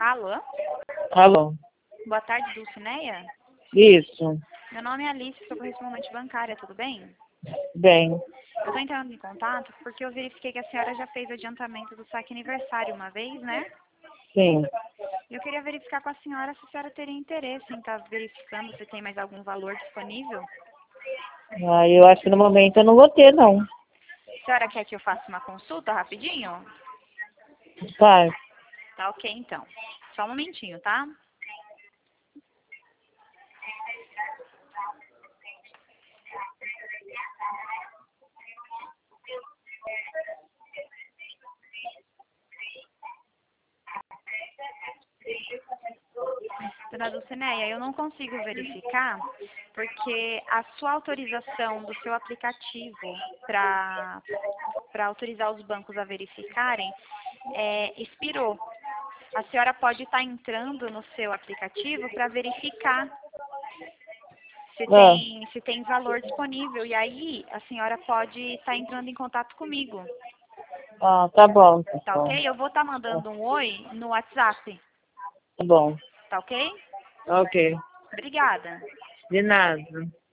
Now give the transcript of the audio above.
Alô? Alô? Boa tarde, Dulcineia. Isso. Meu nome é Alice, sou correspondente bancária, tudo bem? Bem. Eu estou entrando em contato porque eu verifiquei que a senhora já fez adiantamento do saque aniversário uma vez, né? Sim. Eu queria verificar com a senhora se a senhora teria interesse em estar verificando se tem mais algum valor disponível. Eu acho que no momento eu não vou ter, não. A senhora quer que eu faça uma consulta rapidinho? Tá. Tá ok, então. Só um momentinho, tá? Dona Dulcineia, eu não consigo verificar porque a sua autorização do seu aplicativo para autorizar os bancos a verificarem expirou. A senhora pode estar entrando no seu aplicativo para verificar Ah, se tem valor disponível. E aí a senhora pode estar entrando em contato comigo. tá bom, Tá pessoal. ok? Eu vou estar mandando um oi no WhatsApp. Tá bom. Tá ok? Ok. Obrigada. De nada.